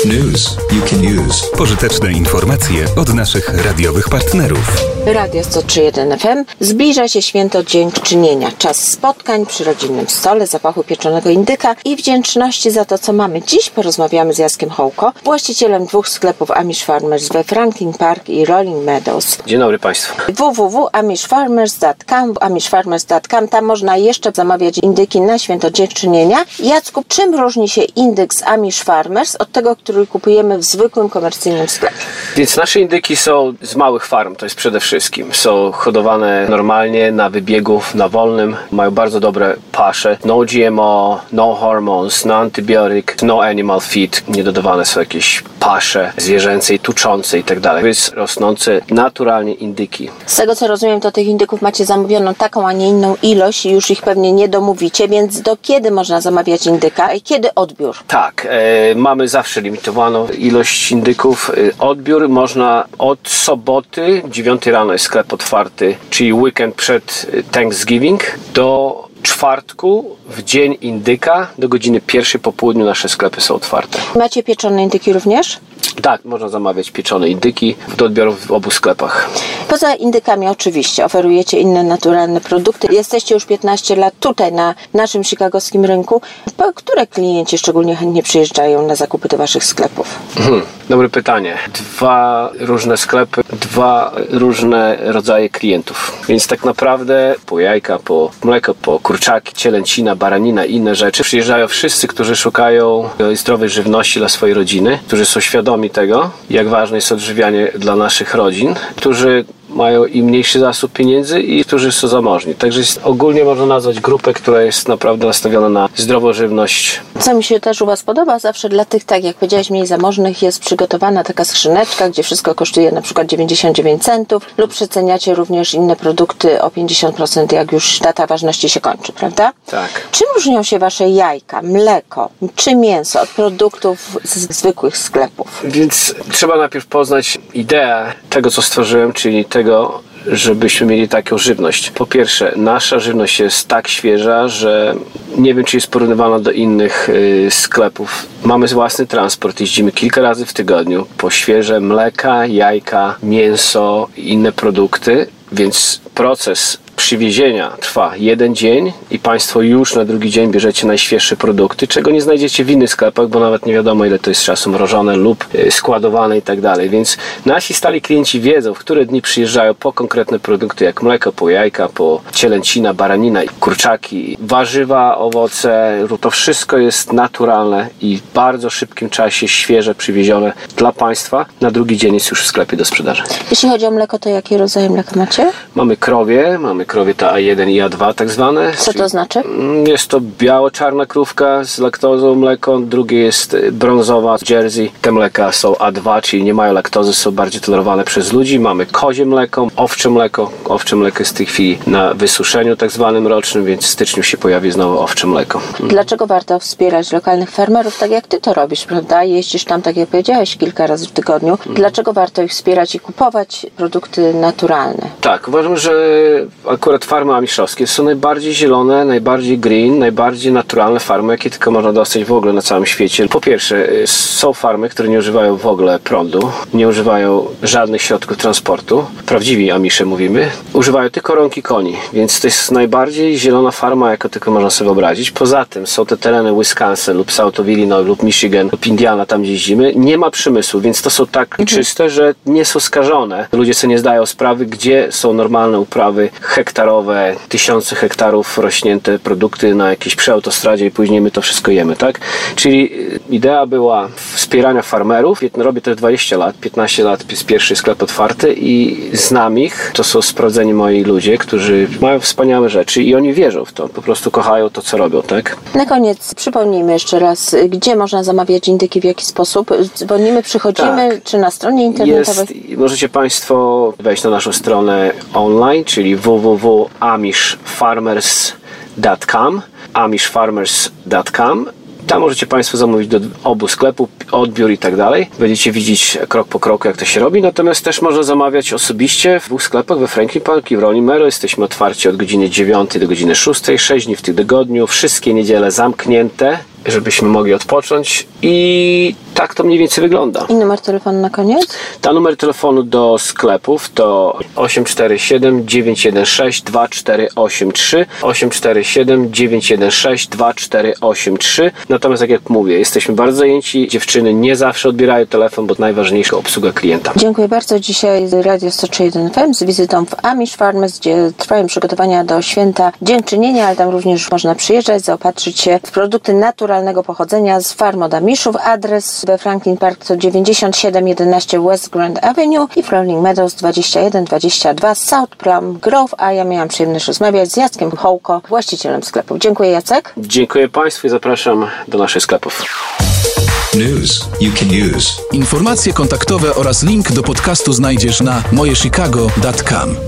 news you can use. Pożyteczne informacje od naszych radiowych partnerów. Radio 103.1 FM. Zbliża się święto dziękczynienia. Czas spotkań przy rodzinnym stole, zapachu pieczonego indyka i wdzięczności za to, co mamy. Dziś porozmawiamy z Jackiem Hołko, właścicielem 2 sklepów Amish Farmers we Franklin Park i Rolling Meadows. Dzień dobry Państwu. www.amishfarmers.com amishfarmers.com. Tam można jeszcze zamawiać indyki na święto dziękczynienia. Jacku, czym różni się indyk z Amish Farmers od tego, który kupujemy w zwykłym komercyjnym sklepie? Więc nasze indyki są z małych farm, to jest przede wszystkim. Są hodowane normalnie, na wybiegów, na wolnym. Mają bardzo dobre pasze. No GMO, no hormones, no antybiotyk, no animal feed. Nie dodawane są jakieś pasze zwierzęce i tuczące i tak dalej. To jest rosnące naturalnie indyki. Z tego co rozumiem, to tych indyków macie zamówioną taką, a nie inną ilość i już ich pewnie nie domówicie, więc do kiedy można zamawiać indyka i kiedy odbiór? Tak, mamy zawsze limitowaną ilość indyków. Odbiór można od soboty, 9 rano jest sklep otwarty, czyli weekend przed Thanksgiving, do czwartku w dzień indyka do godziny 1 po południu nasze sklepy są otwarte. Macie pieczone indyki również? Tak, można zamawiać pieczone indyki do odbioru w obu sklepach. Poza indykami oczywiście oferujecie inne naturalne produkty. Jesteście już 15 lat tutaj na naszym chicagowskim rynku. Które klienci szczególnie chętnie przyjeżdżają na zakupy do waszych sklepów? Dobre pytanie. 2 różne sklepy, 2 różne rodzaje klientów. Więc tak naprawdę po jajka, po mleko, po kurczaki, cielęcina, baranina i inne rzeczy przyjeżdżają wszyscy, którzy szukają zdrowej żywności dla swojej rodziny, którzy są świadomi tego, jak ważne jest odżywianie dla naszych rodzin, którzy mają i mniejszy zasób pieniędzy i którzy są zamożni. Także ogólnie można nazwać grupę, która jest naprawdę nastawiona na zdrową żywność. Co mi się też u was podoba, zawsze dla tych, tak jak powiedziałeś, mniej zamożnych jest przygotowana taka skrzyneczka, gdzie wszystko kosztuje na przykład 99 centów lub przeceniacie również inne produkty o 50%, jak już data ważności się kończy, prawda? Tak. Czym różnią się wasze jajka, mleko czy mięso od produktów z zwykłych sklepów? Więc trzeba najpierw poznać ideę tego, co stworzyłem, czyli tego, żebyśmy mieli taką żywność. Po pierwsze, nasza żywność jest tak świeża, że nie wiem, czy jest porównywana do innych sklepów. Mamy własny transport, jeździmy kilka razy w tygodniu po świeże mleka, jajka, mięso i inne produkty, więc proces przywiezienia trwa 1 dzień i Państwo już na drugi dzień bierzecie najświeższe produkty, czego nie znajdziecie w innych sklepach, bo nawet nie wiadomo, ile to jest czasu mrożone lub składowane i tak dalej. Więc nasi stali klienci wiedzą, w które dni przyjeżdżają po konkretne produkty, jak mleko, po jajka, po cielęcina, baranina, kurczaki, warzywa, owoce. To wszystko jest naturalne i w bardzo szybkim czasie świeże, przywiezione dla Państwa. Na drugi dzień jest już w sklepie do sprzedaży. Jeśli chodzi o mleko, to jakie rodzaje mleka macie? Mamy krowie ta A1 i A2 tak zwane. Co to znaczy? Jest to biało-czarna krówka z laktozą mleko, drugie jest brązowa z Jersey. Te mleka są A2, czyli nie mają laktozy, są bardziej tolerowane przez ludzi. Mamy kozie mleko, owcze mleko. Owcze mleko jest w tej chwili na wysuszeniu tak zwanym rocznym, więc w styczniu się pojawi znowu owcze mleko. Dlaczego warto wspierać lokalnych farmerów, tak jak ty to robisz, prawda? Jeździsz tam, tak jak powiedziałeś, kilka razy w tygodniu. Dlaczego warto ich wspierać i kupować produkty naturalne? Tak, uważam, że akurat farmy amiszowskie są najbardziej zielone, najbardziej green, najbardziej naturalne farmy, jakie tylko można dostać w ogóle na całym świecie. Po pierwsze, są farmy, które nie używają w ogóle prądu, nie używają żadnych środków transportu. Prawdziwi Amisze mówimy. Używają tylko rąk i koni, więc to jest najbardziej zielona farma, jaką tylko można sobie wyobrazić. Poza tym są te tereny Wisconsin lub South of Illinois lub Michigan lub Indiana, tam gdzie jeździmy. Nie ma przemysłu, więc to są tak czyste, że nie są skażone. Ludzie sobie nie zdają sprawy, gdzie są normalne uprawy hektarowe, 1000 hektarów rośnięte produkty na jakiejś przeautostradzie i później my to wszystko jemy, tak? Czyli idea była wspierania farmerów. Robię to 20 lat, 15 lat jest pierwszy sklep otwarty i znam ich. To są sprawdzeni moi ludzie, którzy mają wspaniałe rzeczy i oni wierzą w to. Po prostu kochają to, co robią, tak? Na koniec przypomnijmy jeszcze raz, gdzie można zamawiać indyki, w jaki sposób. Dzwonimy, przychodzimy, tak. Czy na stronie internetowej? Możecie Państwo wejść na naszą stronę online, czyli www.amishfarmers.com amishfarmers.com. Tam możecie Państwo zamówić do obu sklepów, odbiór i tak dalej. Będziecie widzieć krok po kroku, jak to się robi. Natomiast też można zamawiać osobiście w 2 sklepach we Franklin Park i w Rolling Meadows. Jesteśmy otwarci od godziny 9 do godziny 6, 6 dni w tygodniu. Wszystkie niedziele zamknięte, żebyśmy mogli odpocząć. I tak to mniej więcej wygląda. I numer telefonu na koniec? Ta numer telefonu do sklepów to 847-916-2483, 847-916-2483. Natomiast jak mówię, jesteśmy bardzo zajęci, dziewczyny nie zawsze odbierają telefon, bo najważniejsza obsługa klienta. Dziękuję bardzo. Dzisiaj Radio 103.1 FM z wizytą w Amish Farmers, gdzie trwają przygotowania do święta Dziękczynienia, ale tam również można przyjeżdżać, zaopatrzyć się w produkty naturalnego pochodzenia z farm od Amishów. Adres we Franklin Park to 9711 West Grand Avenue i w Rolling Meadows 2122 South Plum Grove, a ja miałam przyjemność rozmawiać z Jackiem Hołko, właścicielem sklepu. Dziękuję, Jacek. Dziękuję Państwu i zapraszam do naszych sklepów. News you can use. Informacje kontaktowe oraz link do podcastu znajdziesz na mojechicago.com.